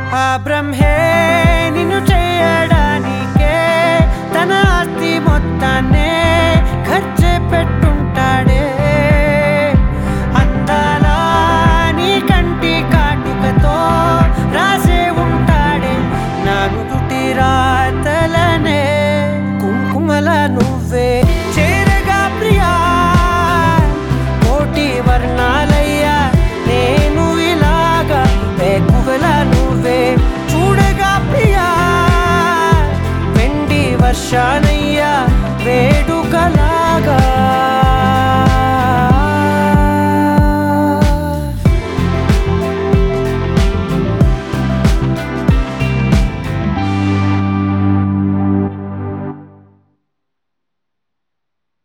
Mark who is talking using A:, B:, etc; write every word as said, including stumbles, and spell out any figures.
A: ఆ బ్రహ్మే నిన్ను చేయడానికే తన ఆస్తి మొత్తాన్నే ఖర్చు పెట్టుంటాడే. అందాల నీ కంటి కాటుకతో రాసే ఉంటాడే నా నుదుటి రాతలనే. కుంకుమల నువ్వే చేరగా ప్రియా కోటి వర్ణాలయ్యా నేను ఇలాగా వేకువల నువ్వే చూడగా ప్రియా వెండి వర్షానయ్యా.